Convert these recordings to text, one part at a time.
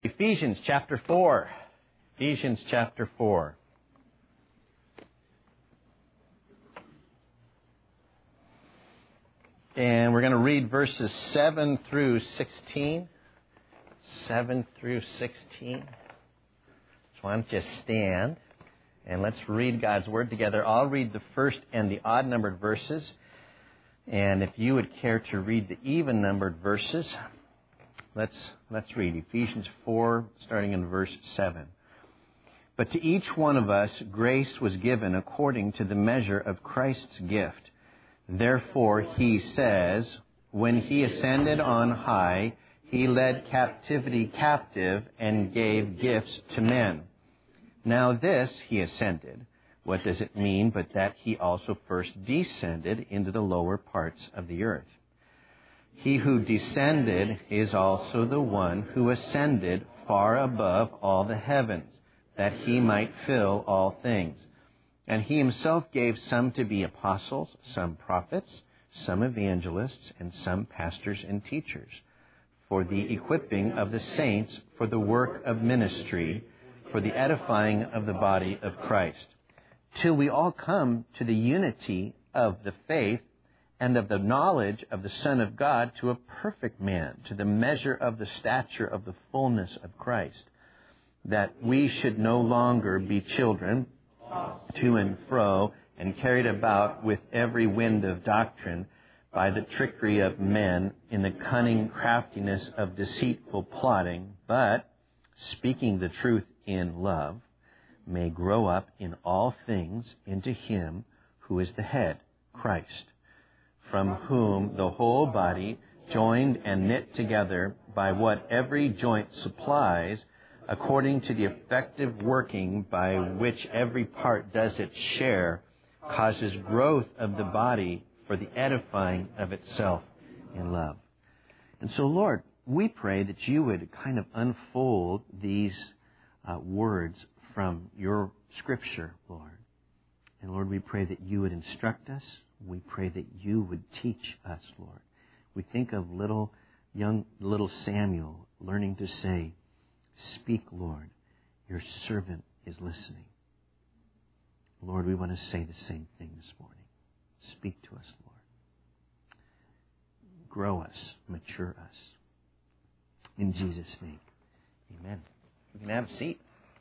Ephesians chapter 4. Ephesians chapter 4. And we're going to read verses 7 through 16. 7 through 16. So why don't you stand and let's read God's Word together. I'll read the first and the odd-numbered verses. And if you would care to read the even-numbered verses, let's read Ephesians 4, starting in verse 7. But to each one of us grace was given according to the measure of Christ's gift. Therefore, he says, when he ascended on high, he led captivity captive and gave gifts to men. Now this he ascended. What does it mean but that he also first descended into the lower parts of the earth? He who descended is also the one who ascended far above all the heavens, that he might fill all things. And he himself gave some to be apostles, some prophets, some evangelists, and some pastors and teachers, for the equipping of the saints for the work of ministry, for the edifying of the body of Christ, till we all come to the unity of the faith and of the knowledge of the Son of God, to a perfect man, to the measure of the stature of the fullness of Christ, that we should no longer be children, to and fro, and carried about with every wind of doctrine, by the trickery of men, in the cunning craftiness of deceitful plotting, but, speaking the truth in love, may grow up in all things into Him who is the head, Christ, from whom the whole body, joined and knit together by what every joint supplies, according to the effective working by which every part does its share, causes growth of the body for the edifying of itself in love. And so, Lord, we pray that you would kind of unfold these words from your Scripture, Lord. And Lord, we pray that you would instruct us. We pray that you would teach us, Lord. We think of little Samuel learning to say, "Speak, Lord, your servant is listening." Lord, we want to say the same thing this morning. Speak to us, Lord. Grow us, mature us. In Jesus' name, amen. You can have a seat.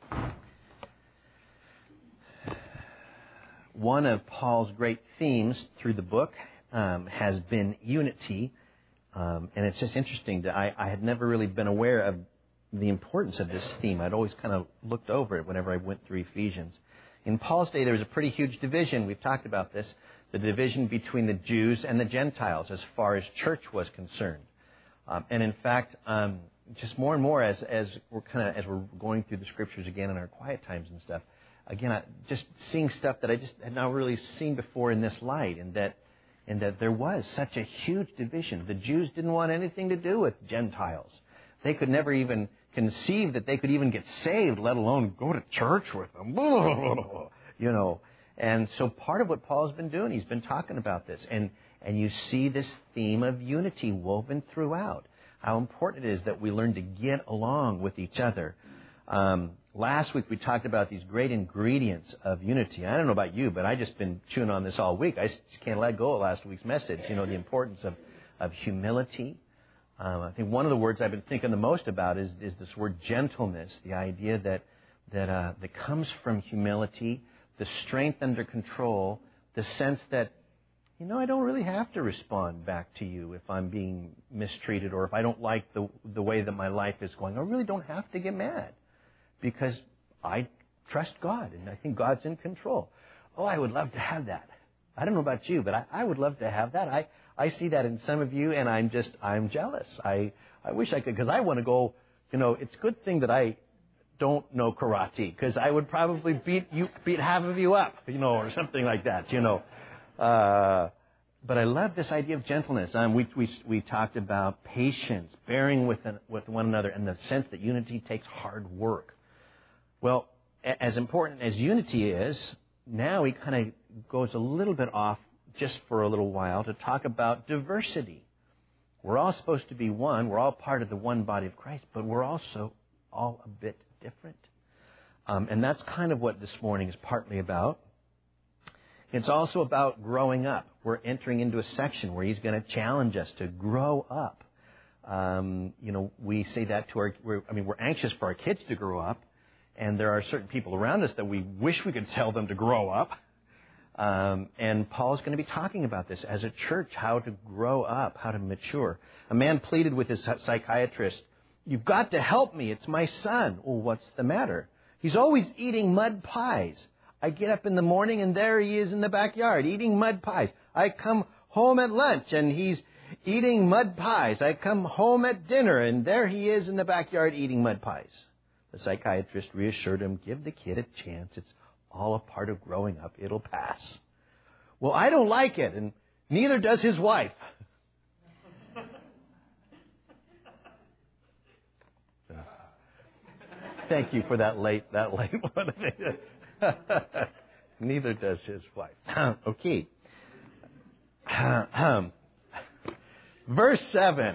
One of Paul's great themes through the book has been unity. And it's just interesting that I had never really been aware of the importance of this theme. I'd always kind of looked over it whenever I went through Ephesians. In Paul's day, there was a pretty huge division. We've talked about this. The division between the Jews and the Gentiles as far as church was concerned. And in fact, just more and more as we're going through the Scriptures again in our quiet times and stuff, again, just seeing stuff that I just had not really seen before in this light, and that there was such a huge division. The Jews didn't want anything to do with Gentiles. They could never even conceive that they could even get saved, let alone go to church with them. You know. And so part of what Paul's been doing, he's been talking about this. And you see this theme of unity woven throughout. How important it is that we learn to get along with each other. Last week we talked about these great ingredients of unity. I don't know about you, but I've just been chewing on this all week. I just can't let go of last week's message. You know, the importance of humility. I think one of the words I've been thinking the most about is this word gentleness, the idea that comes from humility, the strength under control, the sense that, you know, I don't really have to respond back to you if I'm being mistreated or if I don't like the way that my life is going. I really don't have to get mad because I trust God and I think God's in control. Oh, I would love to have that. I don't know about you, but I would love to have that. I see that in some of you, and I'm jealous. I wish I could, because I want to go, you know, it's a good thing that I don't know karate, because I would probably beat half of you up, you know, or something like that, you know. But I love this idea of gentleness. We talked about patience, bearing with one another, and the sense that unity takes hard work. Well, as important as unity is, now he kind of goes a little bit off just for a little while to talk about diversity. We're all supposed to be one. We're all part of the one body of Christ, but we're also all a bit different. And that's kind of what this morning is partly about. It's also about growing up. We're entering into a section where he's going to challenge us to grow up. We say that to we're anxious for our kids to grow up, and there are certain people around us that we wish we could tell them to grow up. And Paul's going to be talking about this as a church, how to grow up, how to mature. A man pleaded with his psychiatrist, "You've got to help me. It's my son." "Well, what's the matter?" "He's always eating mud pies. I get up in the morning and there he is in the backyard eating mud pies. I come home at lunch and he's eating mud pies. I come home at dinner and there he is in the backyard eating mud pies." The psychiatrist reassured him, "Give the kid a chance. It's all a part of growing up. It'll pass." "Well, I don't like it, and neither does his wife." Thank you for that late one. Neither does his wife. Okay. Verse 7.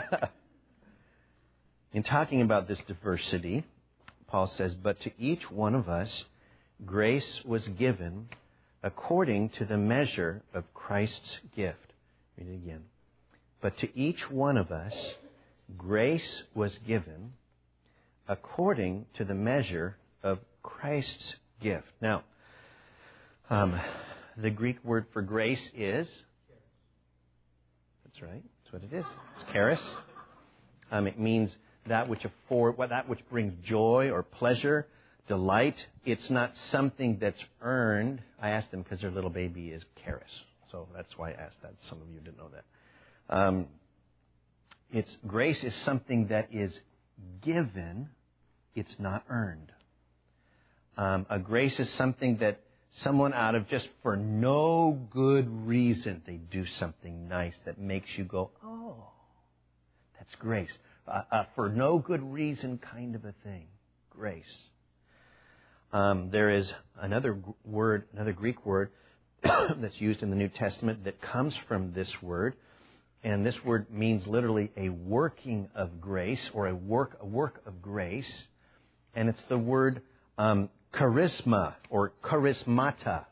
In talking about this diversity, Paul says, "But to each one of us, grace was given according to the measure of Christ's gift." Read it again. "But to each one of us, grace was given according to the measure of Christ's gift." Now, the Greek word for grace is, that's right, that's what it is. It's charis. It means that which brings joy or pleasure, delight. It's not something that's earned. I asked them because their little baby is charis, so that's why I asked that. Some of you didn't know that. Grace is something that is given. It's not earned. A grace is something that someone out of just for no good reason, they do something nice that makes you go, "Oh, that's grace." For no good reason kind of a thing. Grace. There is another Greek word that's used in the New Testament that comes from this word. And this word means literally a working of grace or a work of grace. And it's the word charisma or charismata.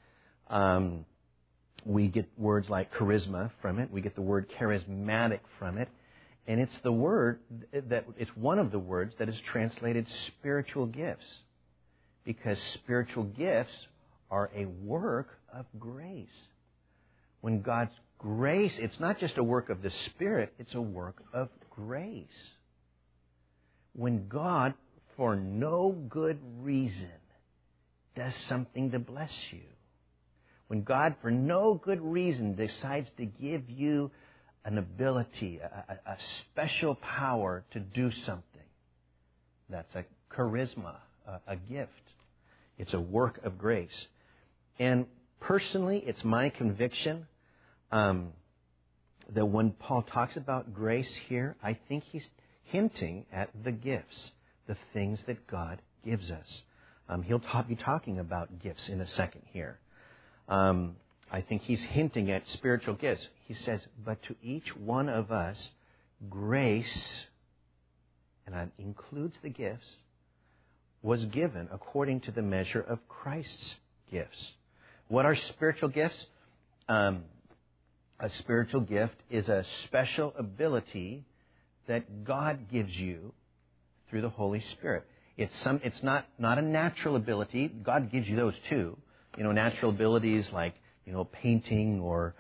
We get words like charisma from it. We get the word charismatic from it. And it's it's one of the words that is translated spiritual gifts. Because spiritual gifts are a work of grace. When God's grace, it's not just a work of the Spirit, it's a work of grace. When God, for no good reason, does something to bless you. When God, for no good reason, decides to give you an ability, a special power to do something, that's a charisma, a gift. It's a work of grace. And personally, it's my conviction that when Paul talks about grace here, I think he's hinting at the gifts, the things that God gives us. He'll be talking about gifts in a second here. I think he's hinting at spiritual gifts. He says, "But to each one of us, grace," and that includes the gifts, "was given according to the measure of Christ's gifts." What are spiritual gifts? A spiritual gift is a special ability that God gives you through the Holy Spirit. It's not a natural ability. God gives you those too. Natural abilities like painting or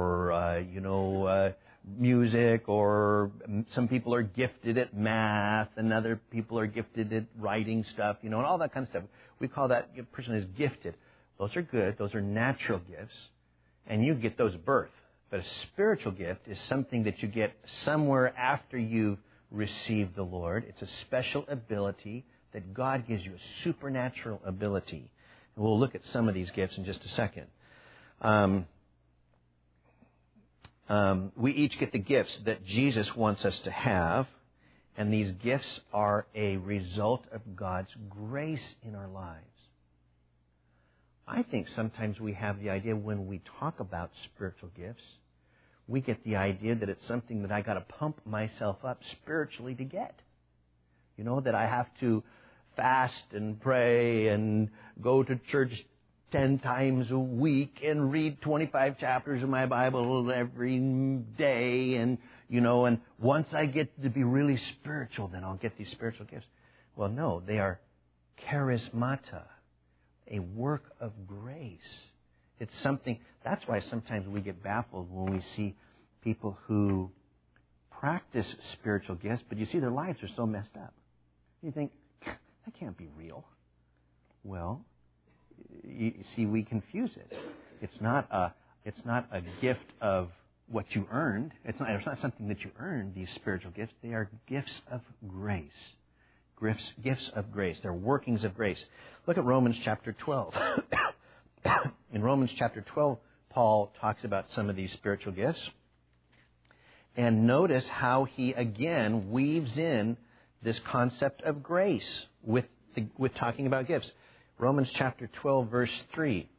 music, or some people are gifted at math and other people are gifted at writing stuff, and all that kind of stuff. We call that person is gifted. Those are good. Those are natural gifts, and you get those at birth. But a spiritual gift is something that you get somewhere after you've received the Lord. It's a special ability that God gives you, a supernatural ability. And we'll look at some of these gifts in just a second. We each get the gifts that Jesus wants us to have, and these gifts are a result of God's grace in our lives. I think sometimes we have the idea when we talk about spiritual gifts, we get the idea that it's something that I got to pump myself up spiritually to get. You know, that I have to fast and pray and go to church 10 times a week and read 25 chapters of my Bible every day. And, you know, and once I get to be really spiritual, then I'll get these spiritual gifts. Well, no, they are charismata, a work of grace. It's something, that's why sometimes we get baffled when we see people who practice spiritual gifts, but you see their lives are so messed up. You think, that can't be real. Well, you see, we confuse it. It's not a gift of what you earned. It's not something that you earned, these spiritual gifts. They are gifts of grace. Gifts of grace. They're workings of grace. Look at Romans chapter 12. In Romans chapter 12, Paul talks about some of these spiritual gifts. And notice how he again weaves in this concept of grace with talking about gifts. Romans chapter 12, verse 3.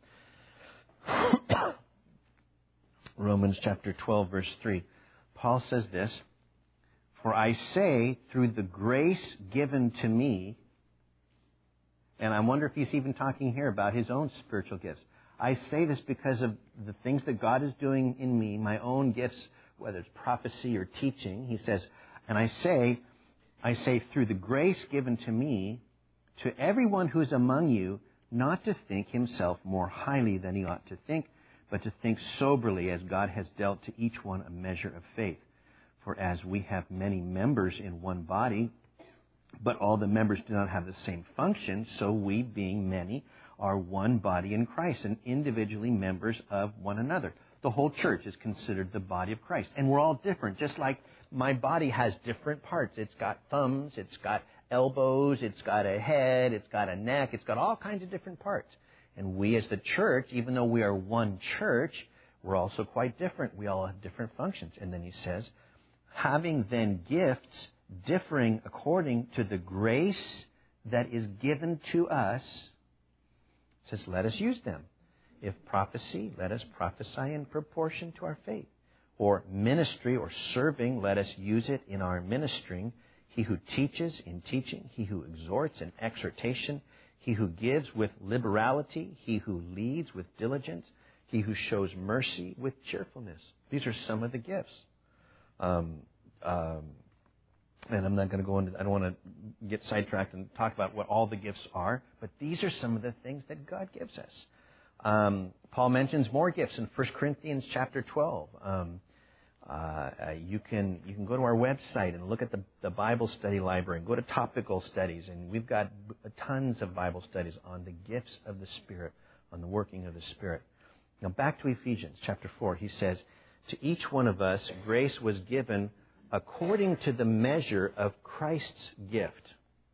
Romans chapter 12, verse 3. Paul says this, "For I say, through the grace given to me," and I wonder if he's even talking here about his own spiritual gifts. "I say this because of the things that God is doing in me, my own gifts, whether it's prophecy or teaching." He says, "And I say through the grace given to me, to everyone who is among you, not to think himself more highly than he ought to think, but to think soberly, as God has dealt to each one a measure of faith. For as we have many members in one body, but all the members do not have the same function, so we, being many, are one body in Christ, and individually members of one another." The whole church is considered the body of Christ. And we're all different, just like my body has different parts. It's got thumbs, it's got elbows, it's got a head, it's got a neck, it's got all kinds of different parts. And we as the church, even though we are one church, we're also quite different. We all have different functions. And then he says, "Having then gifts differing according to the grace that is given to us," says, "let us use them. If prophecy, let us prophesy in proportion to our faith. Or ministry or serving, let us use it in our ministering. He who teaches in teaching, he who exhorts in exhortation, he who gives with liberality, he who leads with diligence, he who shows mercy with cheerfulness." These are some of the gifts. And I'm not going to go into, I don't want to get sidetracked and talk about what all the gifts are, but these are some of the things that God gives us. Paul mentions more gifts in 1 Corinthians chapter 12. You can go to our website and look at the Bible study library and go to topical studies. And we've got tons of Bible studies on the gifts of the Spirit, on the working of the Spirit. Now back to Ephesians chapter 4. He says, "To each one of us grace was given according to the measure of Christ's gift."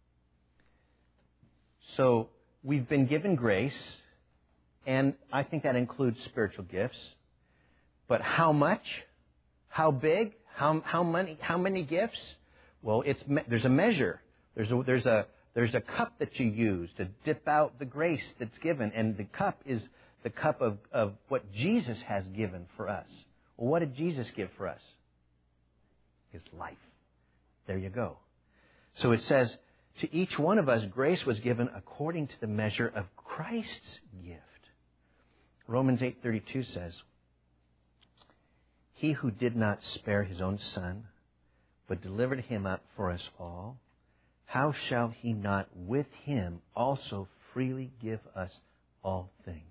So we've been given grace, and I think that includes spiritual gifts. But how much? How big? How many gifts? Well, there's a measure. There's a cup that you use to dip out the grace that's given, and the cup is the cup of what Jesus has given for us. Well, what did Jesus give for us? His life. There you go. So it says, "To each one of us grace was given according to the measure of Christ's gift." Romans 8:32 says, "He who did not spare his own son, but delivered him up for us all, how shall he not with him also freely give us all things?"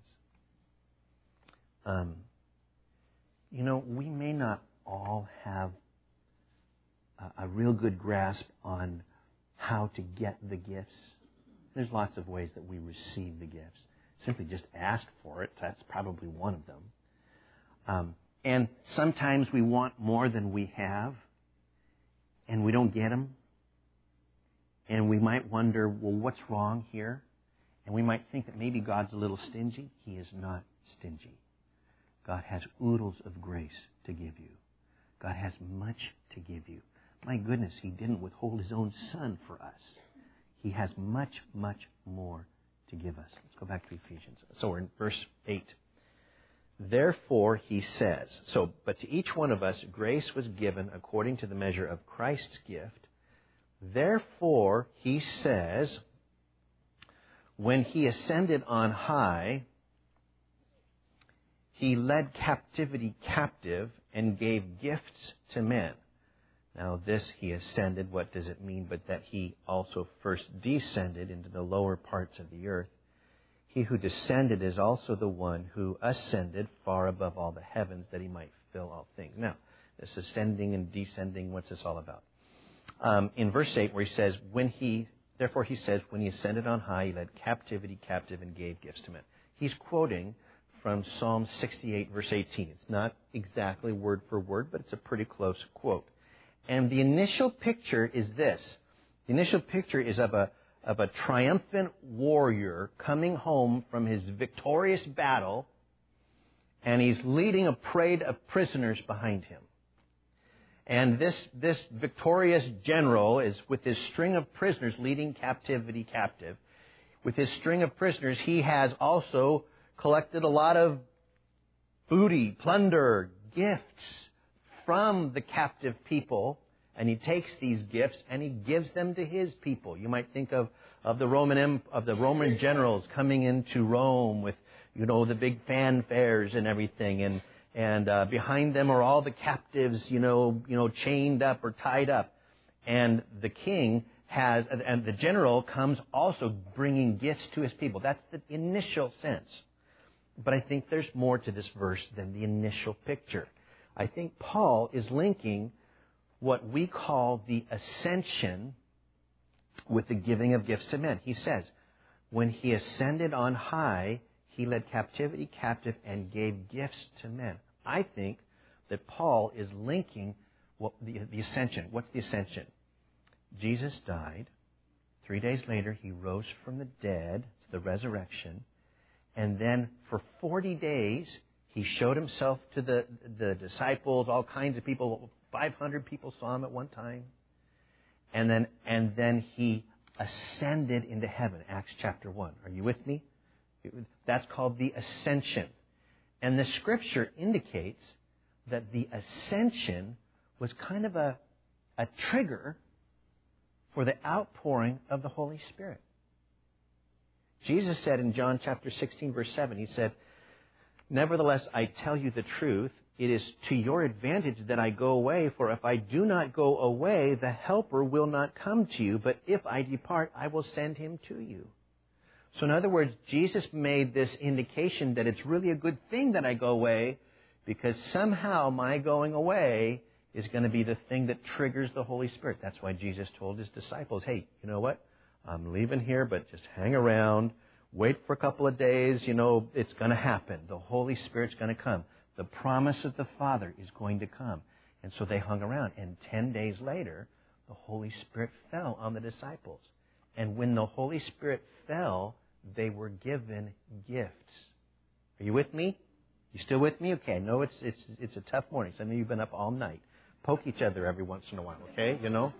We may not all have a real good grasp on how to get the gifts. There's lots of ways that we receive the gifts. Simply just ask for it. That's probably one of them. And sometimes we want more than we have, and we don't get them. And we might wonder, well, what's wrong here? And we might think that maybe God's a little stingy. He is not stingy. God has oodles of grace to give you. God has much to give you. My goodness, He didn't withhold His own Son for us. He has much, much more to give us. Let's go back to Ephesians. So we're in verse 8. "Therefore," he says, but to each one of us grace was given according to the measure of Christ's gift. Therefore, he says, when he ascended on high, he led captivity captive and gave gifts to men. Now this he ascended, what does it mean but that he also first descended into the lower parts of the earth? He who descended is also the one who ascended far above all the heavens that he might fill all things. Now, this ascending and descending, what's this all about? In verse 8 where he says, therefore he says, when he ascended on high, he led captivity captive and gave gifts to men. He's quoting from Psalm 68 verse 18. It's not exactly word for word, but it's a pretty close quote. And the initial picture is this. The initial picture is of a triumphant warrior coming home from his victorious battle, and he's leading a parade of prisoners behind him. And this victorious general is with his string of prisoners leading captivity captive. With his string of prisoners, he has also collected a lot of booty, plunder, gifts from the captive people, and he takes these gifts and he gives them to his people. You might think of the Roman generals coming into Rome with, the big fanfares and everything, and behind them are all the captives, chained up or tied up, and the king and the general comes also bringing gifts to his people. That's the initial sense. But I think there's more to this verse than the initial picture. I think Paul is linking what we call the ascension with the giving of gifts to men. He says, when he ascended on high, he led captivity captive and gave gifts to men. I think that Paul is linking the ascension. What's the ascension? Jesus died. 3 days later, he rose from the dead. It's the resurrection. And then for 40 days, he showed himself to the disciples, all kinds of people. 500 people saw him at one time. And then he ascended into heaven, Acts chapter 1. Are you with me? That's called the ascension. And the Scripture indicates that the ascension was kind of a trigger for the outpouring of the Holy Spirit. Jesus said in John chapter 16, verse 7, he said, nevertheless, I tell you the truth, it is to your advantage that I go away, for if I do not go away, the Helper will not come to you, but if I depart, I will send him to you. So in other words, Jesus made this indication that it's really a good thing that I go away, because somehow my going away is going to be the thing that triggers the Holy Spirit. That's why Jesus told his disciples, hey, you know what? I'm leaving here, but just hang around. Wait for a couple of days. It's going to happen. The Holy Spirit's going to come. The promise of the Father is going to come. And so they hung around. And 10 days later, the Holy Spirit fell on the disciples. And when the Holy Spirit fell, they were given gifts. Are you with me? You still with me? Okay, I know it's a tough morning. Some of you have been up all night. Poke each other every once in a while, okay?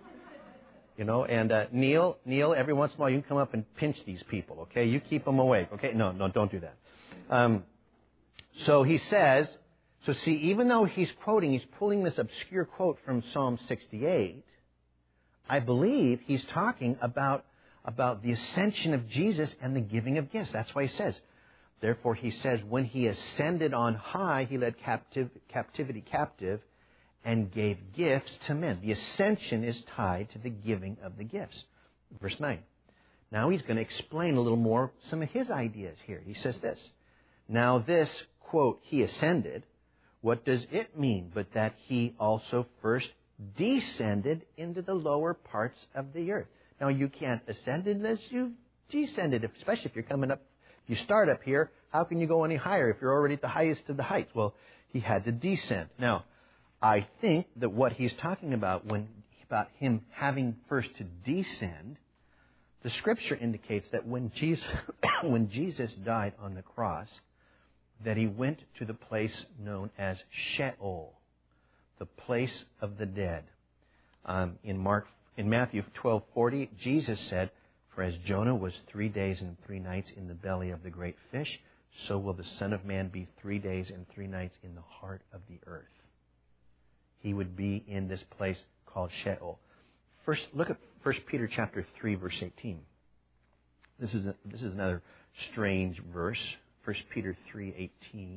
And Neil, every once in a while you can come up and pinch these people, okay? You keep them awake, okay? No, don't do that. So he says, even though he's pulling this obscure quote from Psalm 68, I believe he's talking about the ascension of Jesus and the giving of gifts. That's why he says, therefore he says, when he ascended on high, he led captivity captive and gave gifts to men. The ascension is tied to the giving of the gifts. Verse 9. Now he's going to explain a little more some of his ideas here. He says this. Now this, quote, he ascended, what does it mean but that he also first descended into the lower parts of the earth? Now you can't ascend unless you've descended, especially if you're coming up. If you start up here, how can you go any higher if you're already at the highest of the heights? Well, he had to descend. Now, I think that what he's talking about about him having first to descend, the Scripture indicates that when Jesus died on the cross, that he went to the place known as Sheol, the place of the dead. In Matthew 12:40, Jesus said, "For as Jonah was 3 days and 3 nights in the belly of the great fish, so will the Son of Man be 3 days and 3 nights in the heart of the earth." He would be in this place called Sheol. First, look at 1 Peter chapter 3, verse 18. This is another strange verse. 1 Peter 3:18.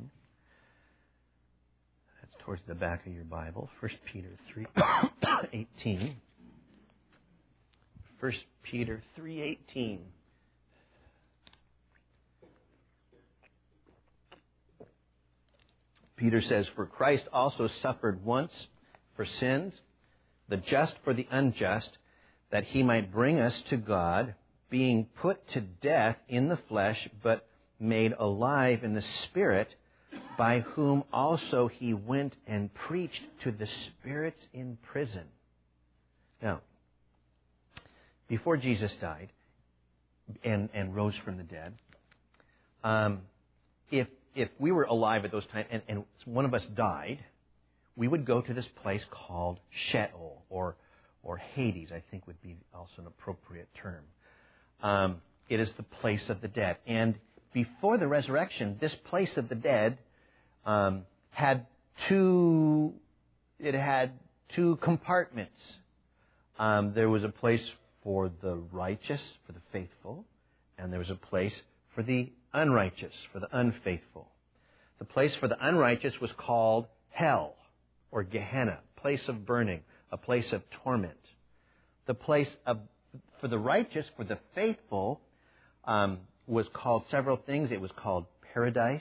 That's towards the back of your Bible. 1 Peter 3:18. 1 Peter 3:18. Peter says, "For Christ also suffered once for sins, the just for the unjust, that he might bring us to God, being put to death in the flesh, but made alive in the Spirit, by whom also he went and preached to the spirits in prison." Now, before Jesus died and rose from the dead, if we were alive at those times and one of us died, we would go to this place called Sheol, or Hades, I think would be also an appropriate term. It is the place of the dead. And before the resurrection, this place of the dead had two compartments. There was a place for the righteous, for the faithful, and there was a place for the unrighteous, for the unfaithful. The place for the unrighteous was called hell, or Gehenna, place of burning, a place of torment. The place for the righteous, for the faithful, was called several things. It was called paradise.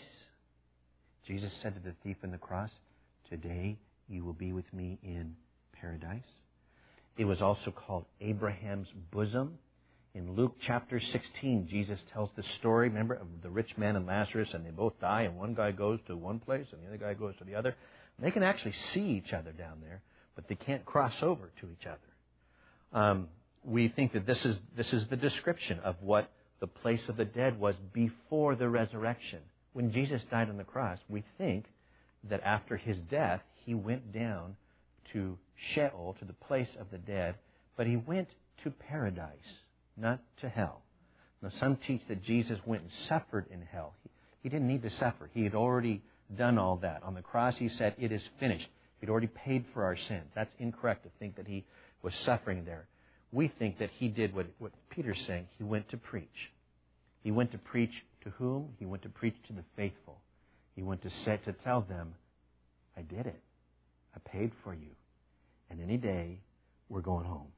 Jesus said to the thief on the cross, "Today you will be with me in paradise." It was also called Abraham's bosom. In Luke chapter 16, Jesus tells the story, remember, of the rich man and Lazarus, and they both die, and one guy goes to one place, and the other guy goes to the other. They can actually see each other down there, but they can't cross over to each other. We think that this is the description of what the place of the dead was before the resurrection. When Jesus died on the cross, we think that after his death, he went down to Sheol, to the place of the dead, but he went to paradise, not to hell. Now, some teach that Jesus went and suffered in hell. He didn't need to suffer. He had already done all that. On the cross, he said, "It is finished." He'd already paid for our sins. That's incorrect to think that he was suffering there. We think that he did what Peter's saying. He went to preach. He went to preach to whom? He went to preach to the faithful. He went to tell them, "I did it. I paid for you. And any day, we're going home."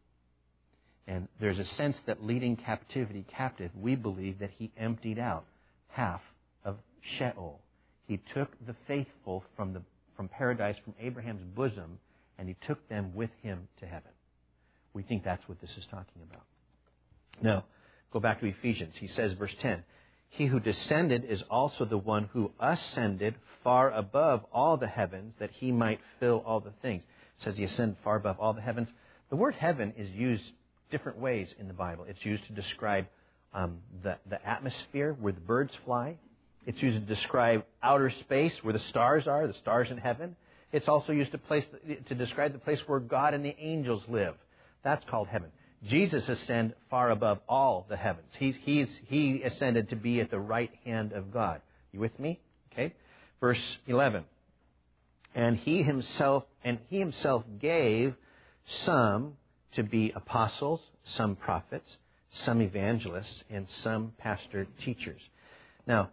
And there's a sense that leading captivity captive, we believe that he emptied out half of Sheol. He took the faithful from paradise, from Abraham's bosom, and he took them with him to heaven. We think that's what this is talking about. Now, go back to Ephesians. He says, verse 10, "He who descended is also the one who ascended far above all the heavens, that he might fill all the things." It says he ascended far above all the heavens. The word heaven is used different ways in the Bible. It's used to describe the atmosphere where the birds fly. It's used to describe outer space where the stars are, the stars in heaven. It's also used to describe the place where God and the angels live. That's called heaven. Jesus ascended far above all the heavens. He ascended to be at the right hand of God. You with me? Okay. Verse 11. And he himself gave some to be apostles, some prophets, some evangelists, and some pastor teachers. Now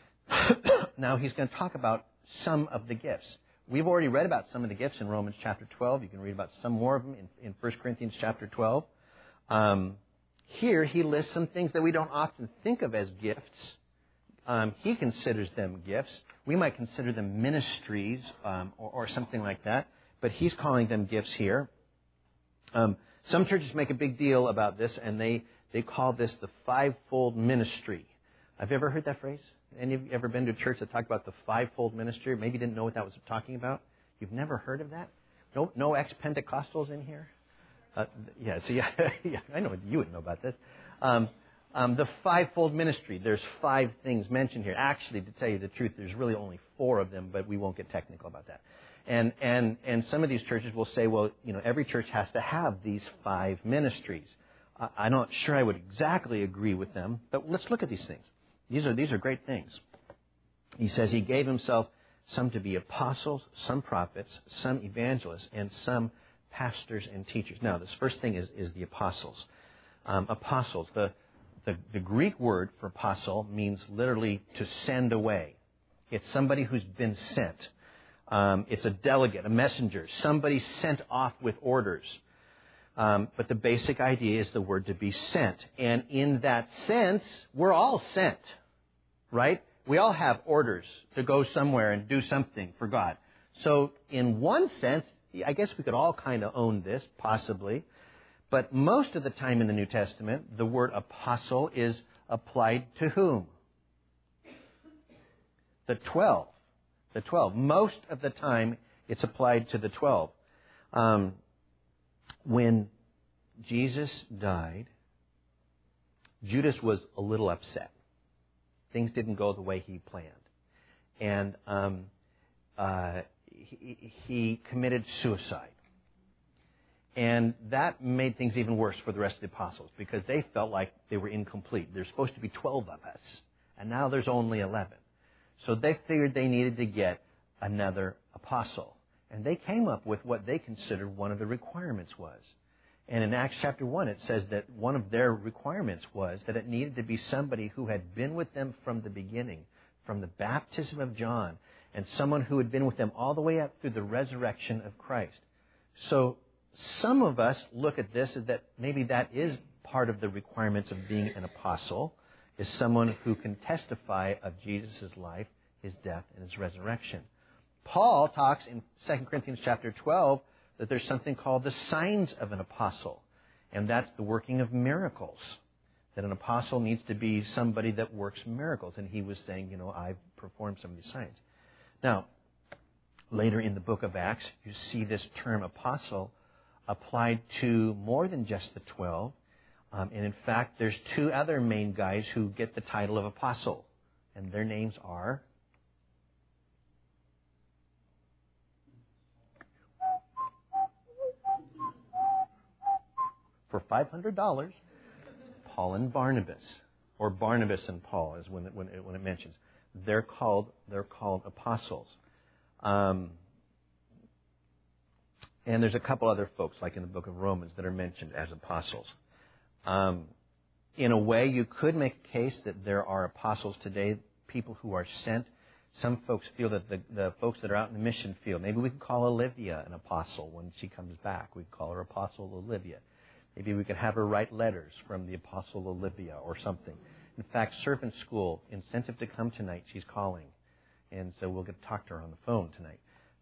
he's going to talk about some of the gifts. We've already read about some of the gifts in Romans chapter 12. You can read about some more of them in 1 Corinthians chapter 12. Here he lists some things that we don't often think of as gifts. He considers them gifts. We might consider them ministries or something like that, but he's calling them gifts here. Some churches make a big deal about this, and they call this the fivefold ministry. Have you ever heard that phrase? Any of you ever been to a church that talked about the fivefold ministry? Maybe you didn't know what that was talking about. You've never heard of that? No ex-Pentecostals in here? Yeah, I know you would know about this. The fivefold ministry, there's 5 things mentioned here. Actually, to tell you the truth, there's really only 4 of them, but we won't get technical about that. And some of these churches will say, well, every church has to have these 5 ministries. I'm not sure I would exactly agree with them, but let's look at these things. These are great things. He says he gave himself some to be apostles, some prophets, some evangelists, and some pastors and teachers. Now, this first thing is the apostles. Apostles, the Greek word for apostle means literally to send away. It's somebody who's been sent. It's a delegate, a messenger, somebody sent off with orders. But the basic idea is the word to be sent. And in that sense, we're all sent, right? We all have orders to go somewhere and do something for God. So in one sense, I guess we could all kind of own this, possibly. But most of the time in the New Testament, the word apostle is applied to whom? The 12. The 12. Most of the time, it's applied to the 12. When Jesus died, Judas was a little upset. Things didn't go the way he planned. And he committed suicide. And that made things even worse for the rest of the apostles because they felt like they were incomplete. There's supposed to be 12 of us, and now there's only 11. So they figured they needed to get another apostle. And they came up with what they considered one of the requirements was. And in Acts chapter 1, it says that one of their requirements was that it needed to be somebody who had been with them from the beginning, from the baptism of John, and someone who had been with them all the way up through the resurrection of Christ. So some of us look at this as that maybe that is part of the requirements of being an apostle, is someone who can testify of Jesus' life, his death, and his resurrection. Paul talks in 2 Corinthians chapter 12 that there's something called the signs of an apostle, and that's the working of miracles. That an apostle needs to be somebody that works miracles, and he was saying, I've performed some of these signs. Now, later in the book of Acts, you see this term apostle applied to more than just the 12. And in fact, there's two other main guys who get the title of apostle. And their names are for $500, Paul and Barnabas. Or Barnabas and Paul is when it mentions. They're called apostles. And there's a couple other folks, like in the book of Romans, that are mentioned as apostles. In a way, you could make a case that there are apostles today, people who are sent. Some folks feel that the folks that are out in the mission field, maybe we could call Olivia an apostle when she comes back. We could call her Apostle Olivia. Maybe we could have her write letters from the Apostle Olivia or something. In fact, Servant School, incentive to come tonight, she's calling. And so we'll get to talk to her on the phone tonight.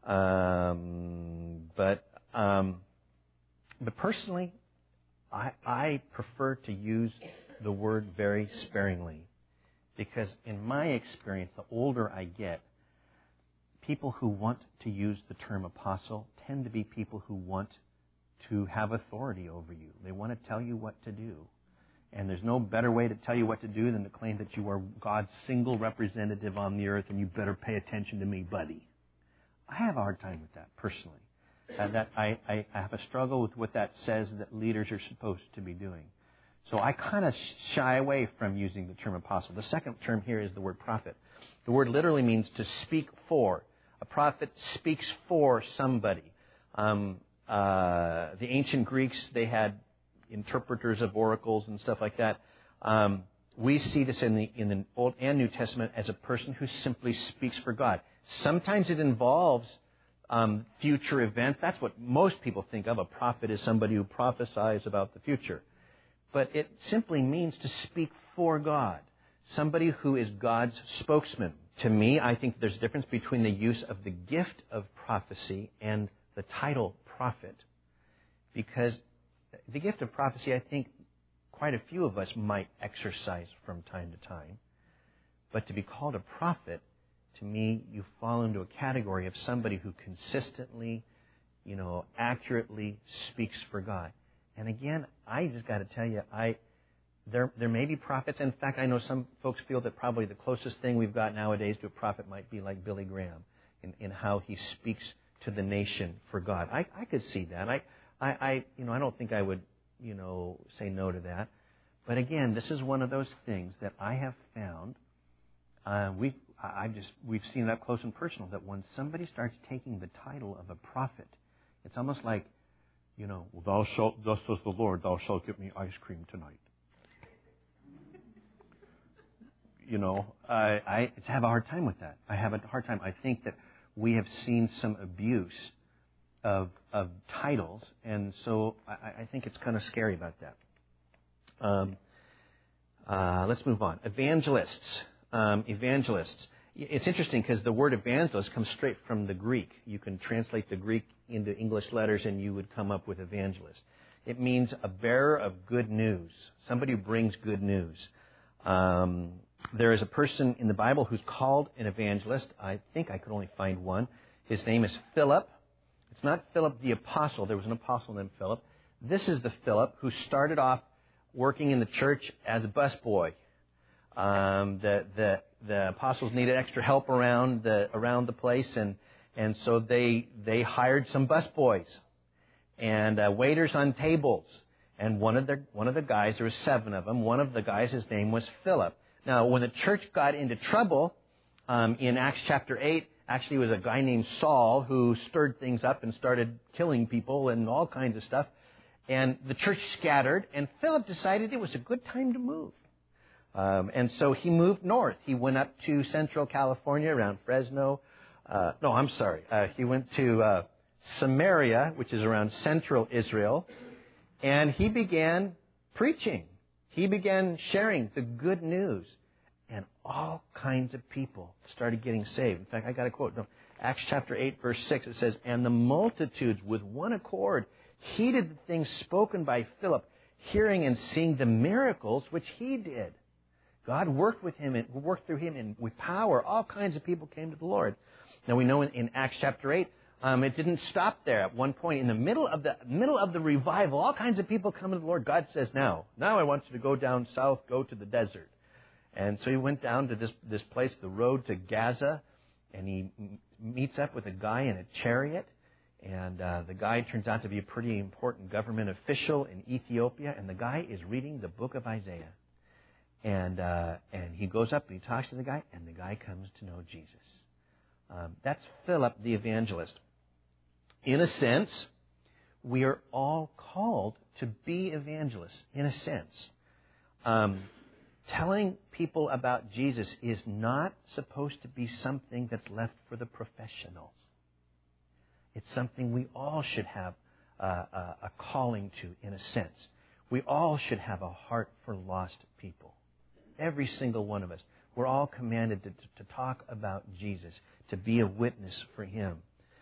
But personally, I prefer to use the word very sparingly because in my experience, the older I get, people who want to use the term apostle tend to be people who want to have authority over you. They want to tell you what to do. And there's no better way to tell you what to do than to claim that you are God's single representative on the earth and you better pay attention to me, buddy. I have a hard time with that, personally. I have a struggle with what that says that leaders are supposed to be doing. So I kind of shy away from using the term apostle. The second term here is the word prophet. The word literally means to speak for. A prophet speaks for somebody. The ancient Greeks, they had interpreters of oracles and stuff like that. We see this in the Old and New Testament as a person who simply speaks for God. Sometimes it involves future events. That's what most people think of. A prophet is somebody who prophesies about the future. But it simply means to speak for God. Somebody who is God's spokesman. To me, I think there's a difference between the use of the gift of prophecy and the title prophet. Because the gift of prophecy, I think quite a few of us might exercise from time to time. But to be called a prophet, to me, you fall into a category of somebody who consistently, accurately speaks for God. And again, I just got to tell you, there may be prophets. In fact, I know some folks feel that probably the closest thing we've got nowadays to a prophet might be like Billy Graham in how he speaks to the nation for God. I could see that. I don't think I would, say no to that. But again, this is one of those things that I have found. We've seen it up close and personal that when somebody starts taking the title of a prophet, it's almost like well, thus says the Lord, thou shalt get me ice cream tonight. I have a hard time with that. I have a hard time. I think that we have seen some abuse of titles, and so I think it's kind of scary about that. Let's move on. Evangelists. Evangelists. It's interesting because the word evangelist comes straight from the Greek. You can translate the Greek into English letters and you would come up with evangelist. It means a bearer of good news, somebody who brings good news. There is a person in the Bible who's called an evangelist. I think I could only find one. His name is Philip. It's not Philip the apostle. There was an apostle named Philip. This is the Philip who started off working in the church as a busboy. The apostles needed extra help around the place, and so they hired some busboys and waiters on tables. And one of the guys, there were 7 of them. One of the guys, his name was Philip. Now, when the church got into trouble in Acts chapter 8, actually it was a guy named Saul who stirred things up and started killing people and all kinds of stuff. And the church scattered, and Philip decided it was a good time to move. And so he moved north. He went up to Central California around Fresno. He went to Samaria, which is around central Israel, and he began preaching. He began sharing the good news, and all kinds of people started getting saved. In fact, I got a quote. Acts chapter 8, verse 6, it says, "And the multitudes with one accord heeded the things spoken by Philip, hearing and seeing the miracles which he did." God worked with him and worked through him, and with power, all kinds of people came to the Lord. Now we know in Acts chapter 8, it didn't stop there. At one point, in the middle of the revival, all kinds of people come to the Lord. God says, "Now I want you to go down south, go to the desert." And so he went down to this place, the road to Gaza, and he meets up with a guy in a chariot. And the guy turns out to be a pretty important government official in Ethiopia, and the guy is reading the book of Isaiah. And he goes up and he talks to the guy, and the guy comes to know Jesus. That's Philip the evangelist. In a sense, we are all called to be evangelists, in a sense. Telling people about Jesus is not supposed to be something that's left for the professionals. It's something we all should have a calling to, in a sense. We all should have a heart for lost people. Every single one of us. We're all commanded to talk about Jesus, to be a witness for Him.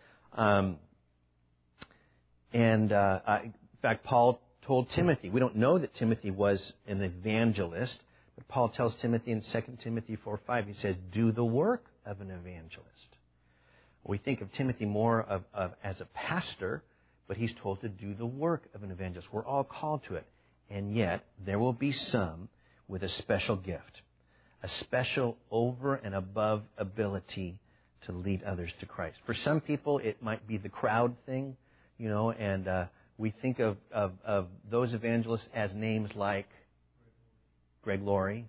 In fact, Paul told Timothy, we don't know that Timothy was an evangelist, but Paul tells Timothy in 2 Timothy 4:5, he says, "Do the work of an evangelist." We think of Timothy more of as a pastor, but he's told to do the work of an evangelist. We're all called to it. And yet, there will be some with a special gift, a special over and above ability to lead others to Christ. For some people, it might be the crowd thing, and we think of those evangelists as names like Greg Laurie,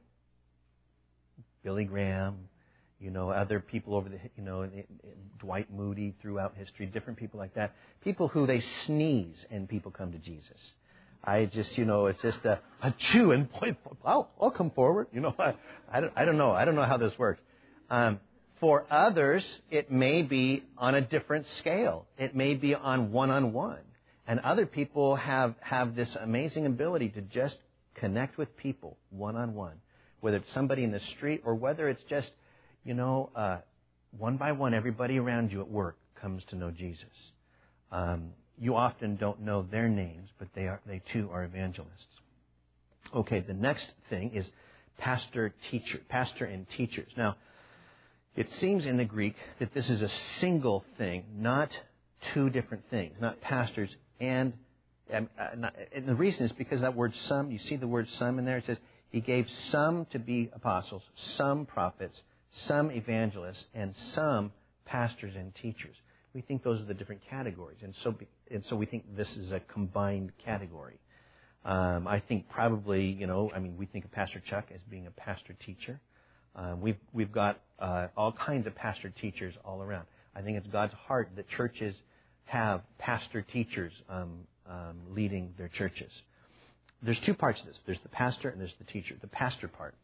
Billy Graham, other people over Dwight Moody throughout history, different people like that. People who they sneeze and people come to Jesus. I just, it's just a chew and point. I'll come forward. I don't know. I don't know how this works. For others, it may be on a different scale. It may be on one-on-one. And other people have this amazing ability to just connect with people one-on-one, whether it's somebody in the street or whether it's just, one by one, everybody around you at work comes to know Jesus. You often don't know their names, but they too are evangelists. Okay, the next thing is pastor and teachers. Now, it seems in the Greek that this is a single thing, not two different things, not pastors and the reason is because that word some, you see the word some in there? It says, He gave some to be apostles, some prophets, some evangelists, and some pastors and teachers. We think those are the different categories, and so we think this is a combined category. I think probably, we think of Pastor Chuck as being a pastor-teacher. We've got all kinds of pastor-teachers all around. I think it's God's heart that churches have pastor-teachers leading their churches. There's two parts to this. There's the pastor and there's the teacher. The pastor part.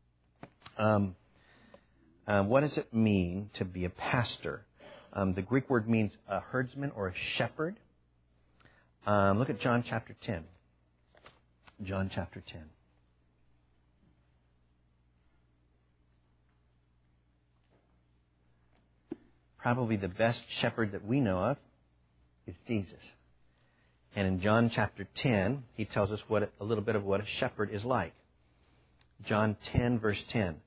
What does it mean to be a pastor? The Greek word means a herdsman or a shepherd. Look at John chapter 10. John chapter 10. Probably the best shepherd that we know of is Jesus. And in John chapter 10, he tells us a little bit of what a shepherd is like. John 10, verse 10.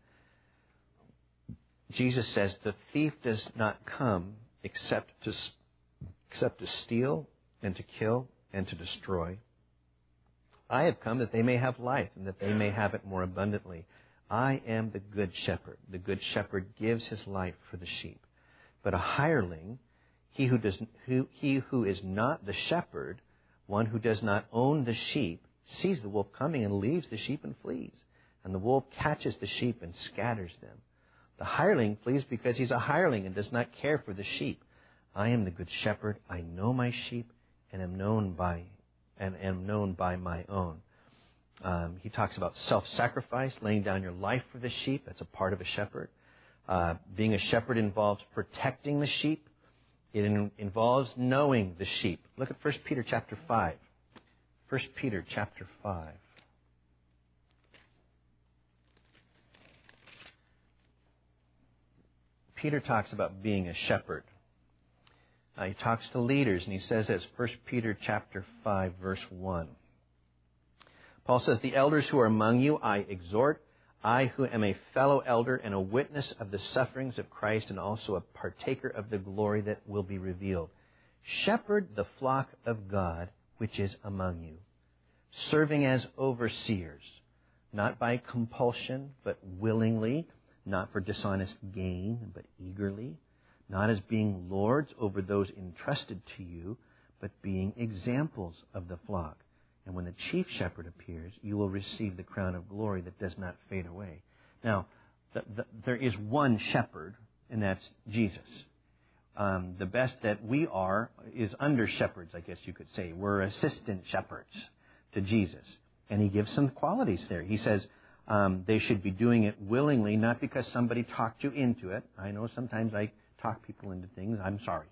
Jesus says, "The thief does not come except to steal and to kill and to destroy. I have come that they may have life and that they may have it more abundantly. I am the good shepherd. The good shepherd gives his life for the sheep. But a hireling, he who is not the shepherd, one who does not own the sheep, sees the wolf coming and leaves the sheep and flees. And the wolf catches the sheep and scatters them. The hireling flees because he's a hireling and does not care for the sheep. I am the good shepherd. I know my sheep and am known by my own." He talks about self-sacrifice, laying down your life for the sheep. That's a part of a shepherd. Being a shepherd involves protecting the sheep. It involves knowing the sheep. Look at 1 Peter chapter 5. 1 Peter chapter 5. Peter talks about being a shepherd. He talks to leaders, and he says this, 1 Peter chapter 5, verse 1. Paul says, "The elders who are among you I exhort, I who am a fellow elder and a witness of the sufferings of Christ and also a partaker of the glory that will be revealed. Shepherd the flock of God which is among you, serving as overseers, not by compulsion, but willingly, not for dishonest gain, but eagerly, not as being lords over those entrusted to you, but being examples of the flock. And when the chief shepherd appears, you will receive the crown of glory that does not fade away." Now, there is one shepherd, and that's Jesus. The best that we are is under shepherds, I guess you could say. We're assistant shepherds to Jesus. And he gives some qualities there. He says they should be doing it willingly, not because somebody talked you into it. I know sometimes I talk people into things. I'm sorry.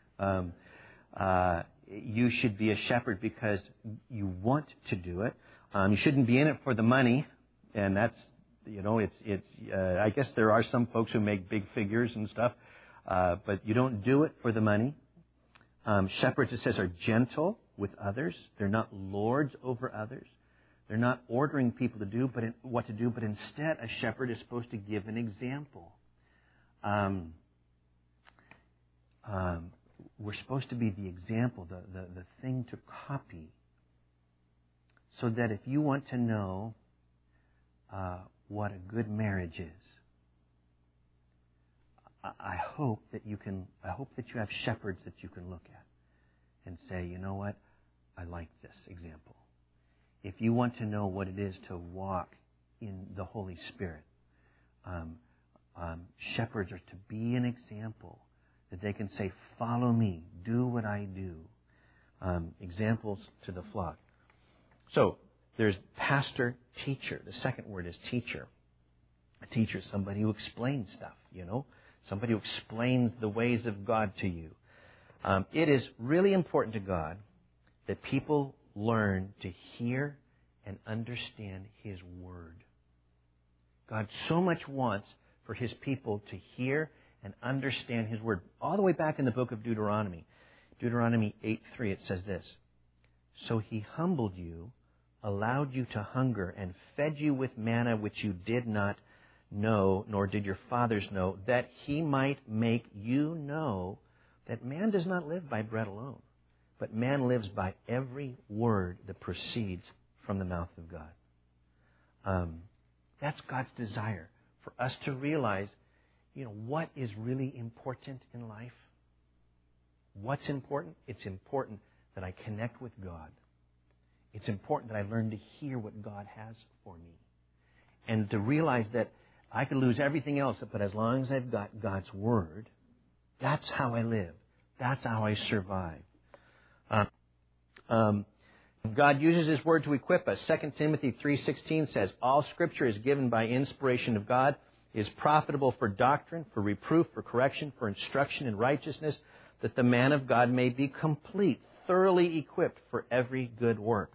You should be a shepherd because you want to do it. You shouldn't be in it for the money, and that's, I guess there are some folks who make big figures and stuff, but you don't do it for the money. Shepherds, it says, are gentle with others. They're not lords over others. They're not ordering people to do what to do, but instead a shepherd is supposed to give an example. We're supposed to be the example, the thing to copy, so that if you want to know what a good marriage is, I hope that you have shepherds that you can look at and say, you know what, I like this example. If you want to know what it is to walk in the Holy Spirit, shepherds are to be an example that they can say, follow me, do what I do. Examples to the flock. So, there's pastor, teacher. The second word is teacher. A teacher is somebody who explains stuff, Somebody who explains the ways of God to you. It is really important to God that people learn to hear and understand His Word. God so much wants for His people to hear and understand His Word. All the way back in the book of Deuteronomy. Deuteronomy 8:3, it says this. So He humbled you, allowed you to hunger, and fed you with manna which you did not know, nor did your fathers know, that He might make you know that man does not live by bread alone, but man lives by every word that proceeds from the mouth of God. That's God's desire, for us to realize, what is really important in life. What's important? It's important that I connect with God. It's important that I learn to hear what God has for me. And to realize that I could lose everything else, but as long as I've got God's Word, that's how I live. That's how I survive. God uses His Word to equip us. 2 Timothy 3:16 says, all Scripture is given by inspiration of God, is profitable for doctrine, for reproof, for correction, for instruction in righteousness, that the man of God may be complete, thoroughly equipped for every good work.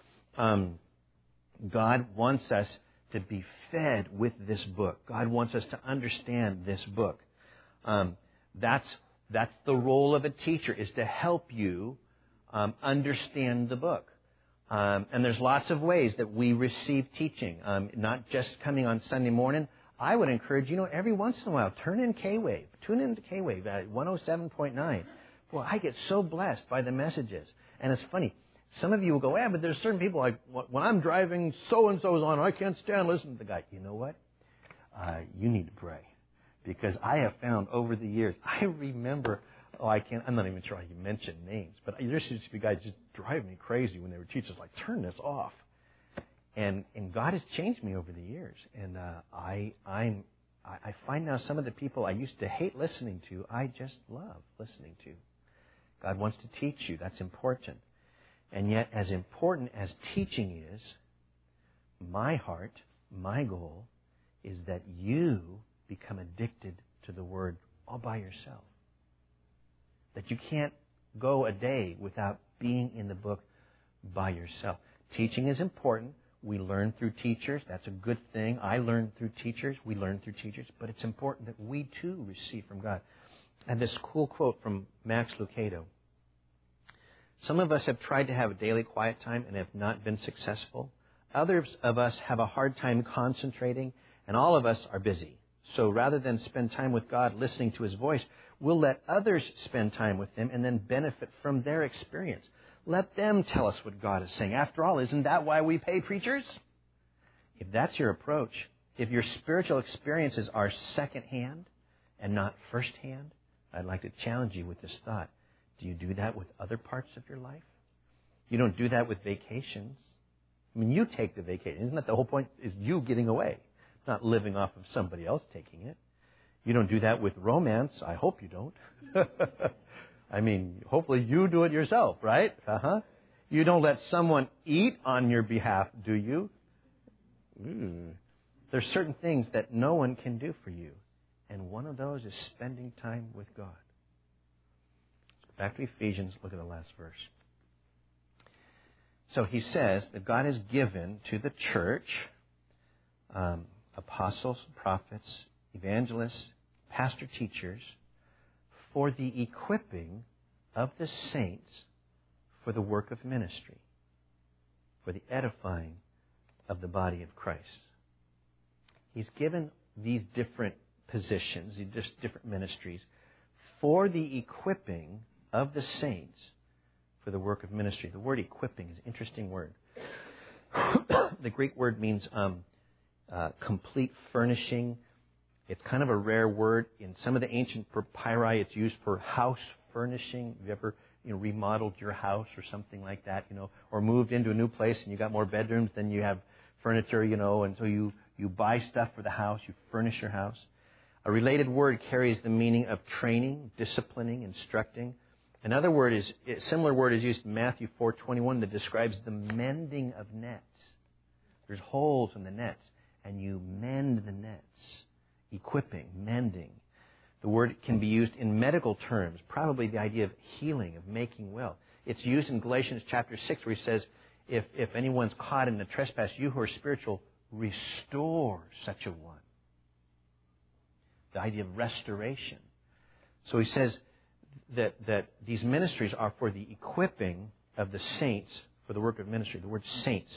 God wants us to be fed with this book. God wants us to understand this book. That's the role of a teacher, is to help you understand the book. And there's lots of ways that we receive teaching, not just coming on Sunday morning. I would encourage, every once in a while, tune into K-Wave at 107.9. Boy, I get so blessed by the messages. And it's funny. Some of you will go, but there's certain people, like, when I'm driving, so-and-so's on, I can't stand listening to the guy. You know what? You need to pray. Because I have found over the years, I remember, I'm not even sure I can mention names, but there used to be guys just driving me crazy when they were teachers, like, turn this off. And God has changed me over the years. And I find now some of the people I used to hate listening to, I just love listening to. God wants to teach you. That's important. And yet, as important as teaching is, my heart, my goal, is that you become addicted to the Word all by yourself. That you can't go a day without being in the book by yourself. Teaching is important. We learn through teachers. That's a good thing. I learn through teachers. We learn through teachers. But it's important that we, too, receive from God. And this cool quote from Max Lucado. Some of us have tried to have a daily quiet time and have not been successful. Others of us have a hard time concentrating, and all of us are busy. So rather than spend time with God listening to His voice, we'll let others spend time with Him and then benefit from their experience. Let them tell us what God is saying. After all, isn't that why we pay preachers? If that's your approach, if your spiritual experiences are secondhand and not firsthand, I'd like to challenge you with this thought. Do you do that with other parts of your life? You don't do that with vacations. I mean, you take the vacation. Isn't that the whole point? Is you getting away, not living off of somebody else taking it. You don't do that with romance. I hope you don't. I mean, hopefully you do it yourself, right? You don't let someone eat on your behalf, do you? There's certain things that no one can do for you. And one of those is spending time with God. Back to Ephesians, look at the last verse. So he says that God has given to the church apostles, prophets, evangelists, pastor teachers, for the equipping of the saints for the work of ministry, for the edifying of the body of Christ. He's given these different positions, these different ministries, for the equipping of the saints for the work of ministry. The word equipping is an interesting word. The Greek word means complete furnishing. It's kind of a rare word. In some of the ancient papyri, it's used for house furnishing. Have you ever remodeled your house or something like that, or moved into a new place and you got more bedrooms than you have furniture, and so you buy stuff for the house, you furnish your house. A related word carries the meaning of training, disciplining, instructing. Another word similar word is used in Matthew 4:21 that describes the mending of nets. There's holes in the nets, and you mend the nets. Equipping, mending. The word can be used in medical terms, probably the idea of healing, of making well. It's used in Galatians chapter 6 where he says, if anyone's caught in a trespass, you who are spiritual, restore such a one. The idea of restoration. So he says that these ministries are for the equipping of the saints for the work of ministry. The word saints,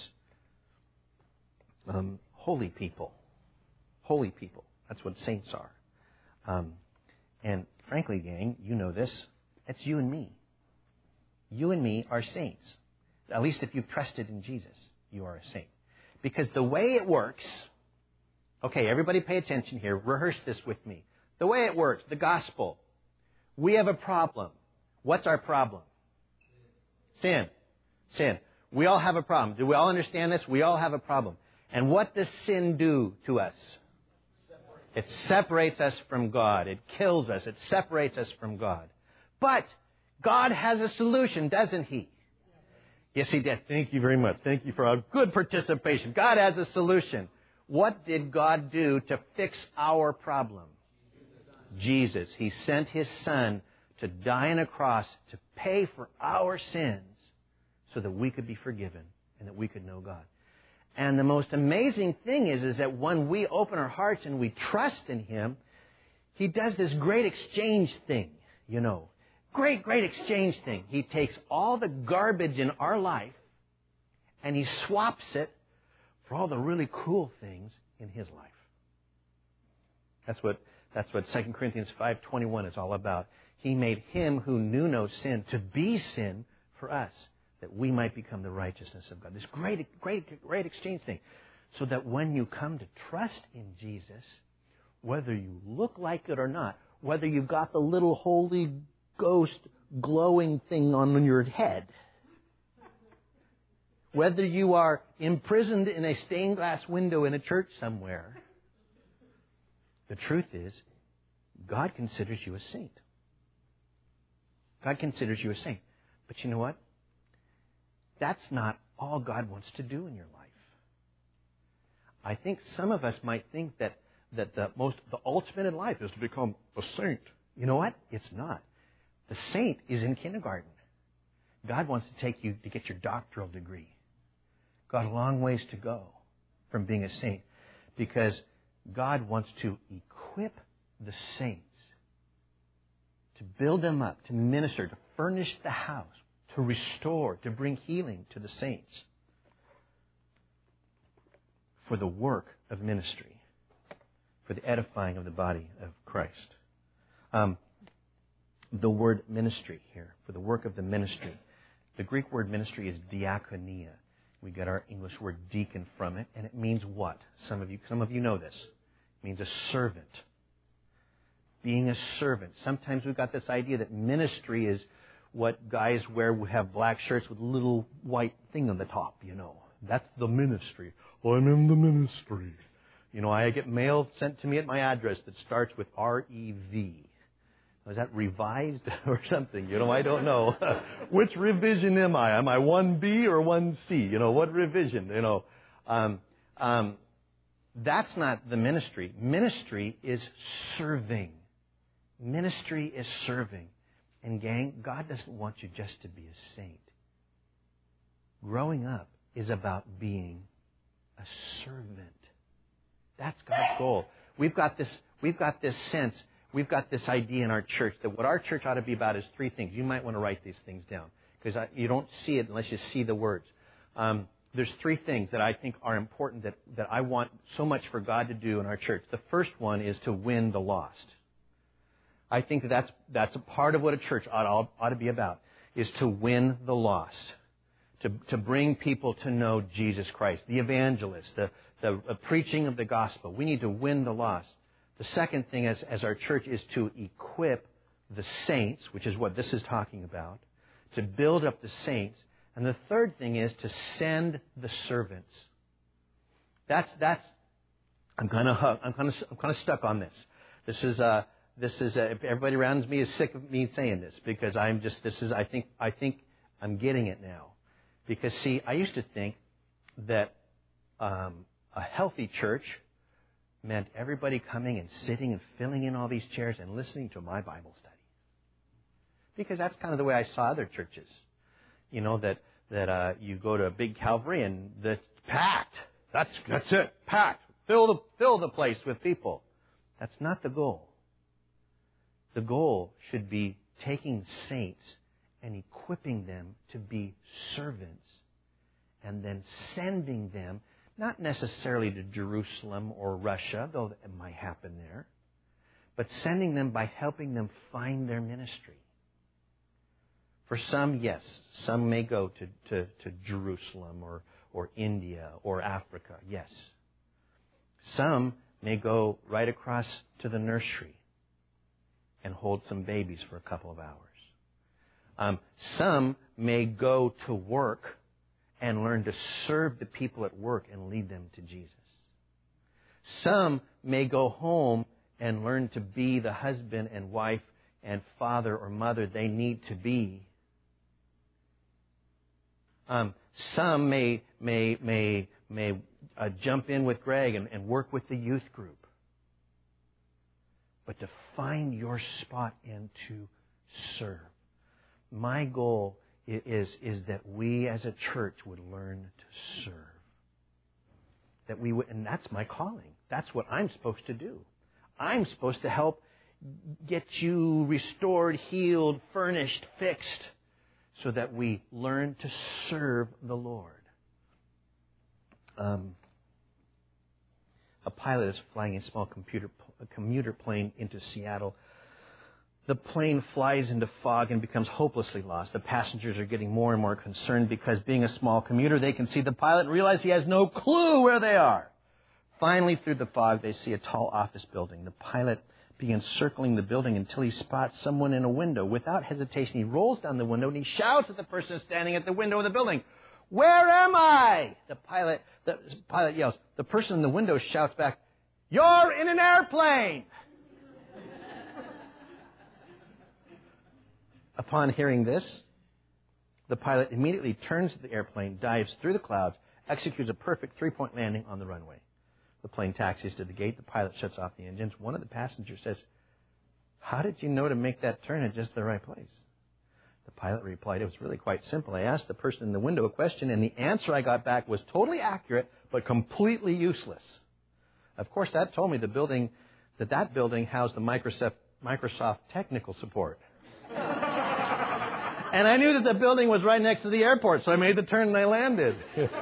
holy people. Holy people. That's what saints are. And frankly, gang, you know this. It's you and me. You and me are saints. At least if you've trusted in Jesus, you are a saint. Because the way it works, okay, everybody pay attention here. Rehearse this with me. The way it works, the gospel. We have a problem. What's our problem? Sin. Sin. We all have a problem. Do we all understand this? We all have a problem. And what does sin do to us? It separates us from God. It kills us. It separates us from God. But God has a solution, doesn't He? Yes, He did. Thank you very much. Thank you for a good participation. God has a solution. What did God do to fix our problem? Jesus. He sent His Son to die on a cross to pay for our sins so that we could be forgiven and that we could know God. And the most amazing thing is that when we open our hearts and we trust in Him, He does this great exchange thing, you know. Great exchange thing. He takes all the garbage in our life and He swaps it for all the really cool things in His life. That's what 2 Corinthians 5:21 is all about. He made Him who knew no sin to be sin for us, that we might become the righteousness of God. This great exchange thing. So that when you come to trust in Jesus, whether you look like it or not, whether you've got the little Holy Ghost glowing thing on your head, whether you are imprisoned in a stained glass window in a church somewhere, the truth is, God considers you a saint. God considers you a saint. But you know what? That's not all God wants to do in your life. I think some of us might think that the ultimate in life is to become a saint. You know what? It's not. The saint is in kindergarten. God wants to take you to get your doctoral degree. Got a long ways to go from being a saint, because God wants to equip the saints, to build them up, to minister, to furnish the house, to restore, to bring healing to the saints for the work of ministry, for the edifying of the body of Christ. The word ministry here, for the work of the ministry. The Greek word ministry is diakonia. We get our English word deacon from it, and it means what? Some of you know this. It means a servant. Being a servant. Sometimes we've got this idea that ministry is what guys wear who have black shirts with a little white thing on the top, you know. That's the ministry. Oh, I'm in the ministry. You know, I get mail sent to me at my address that starts with R-E-V. Is that revised or something? You know, I don't know. Which revision am I? Am I 1B or 1C? You know, what revision? You know, that's not the ministry. Ministry is serving. Ministry is serving. And gang, God doesn't want you just to be a saint. Growing up is about being a servant. That's God's goal. We've got this sense. We've got this idea in our church that what our church ought to be about is three things. You might want to write these things down, because you don't see it unless you see the words. There's three things that I think are important that I want so much for God to do in our church. The first one is to win the lost. I think that's a part of what a church ought to be about, is to win the lost, to bring people to know Jesus Christ, the evangelist, the preaching of the gospel. We need to win the lost. The second thing as our church is to equip the saints, which is what this is talking about, to build up the saints. And the third thing is to send the servants. That's. I'm kind of stuck on this. This is everybody around me is sick of me saying this, because I think I'm getting it now. Because see, I used to think that a healthy church meant everybody coming and sitting and filling in all these chairs and listening to my Bible study. Because that's kind of the way I saw other churches. You know, that you go to a big Calvary and that's packed. That's it, packed. Fill the place with people. That's not the goal. The goal should be taking saints and equipping them to be servants, and then sending them, not necessarily to Jerusalem or Russia, though it might happen there, but sending them by helping them find their ministry. For some, yes, some may go to Jerusalem or India or Africa, yes. Some may go right across to the nursery and hold some babies for a couple of hours. Some may go to work and learn to serve the people at work and lead them to Jesus. Some may go home and learn to be the husband and wife and father or mother they need to be Some may jump in with Greg and work with the youth group. But to find your spot and to serve. My goal is that we as a church would learn to serve. That we would, and that's my calling. That's what I'm supposed to do. I'm supposed to help get you restored, healed, furnished, fixed, so that we learn to serve the Lord. A pilot is flying a small commuter plane into Seattle. The plane flies into fog and becomes hopelessly lost. The passengers are getting more and more concerned because, being a small commuter, they can see the pilot and realize he has no clue where they are. Finally, through the fog, they see a tall office building. The pilot begins circling the building until he spots someone in a window. Without hesitation, he rolls down the window and he shouts at the person standing at the window of the building, "Where am I?" The pilot yells. The person in the window shouts back, "You're in an airplane!" Upon hearing this, the pilot immediately turns to the airplane, dives through the clouds, executes a perfect three-point landing on the runway. The plane taxis to the gate. The pilot shuts off the engines. One of the passengers says, "How did you know to make that turn at just the right place?" The pilot replied, "It was really quite simple. I asked the person in the window a question, and the answer I got back was totally accurate, but completely useless. Of course, that told me that building housed the Microsoft technical support. And I knew that the building was right next to the airport, so I made the turn and I landed."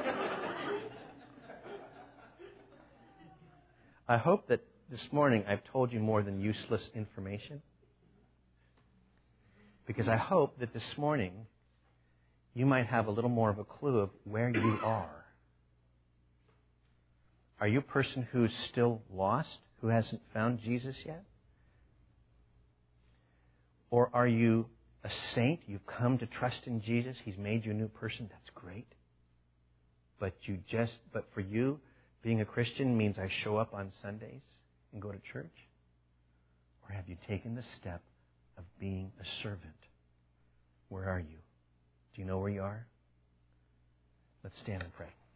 I hope that this morning I've told you more than useless information. Because I hope that this morning you might have a little more of a clue of where you are. Are you a person who's still lost, who hasn't found Jesus yet? Or are you a saint? You've come to trust in Jesus. He's made you a new person. That's great. But for you, being a Christian means I show up on Sundays and go to church? Or have you taken the step of being a servant? Where are you? Do you know where you are? Let's stand and pray.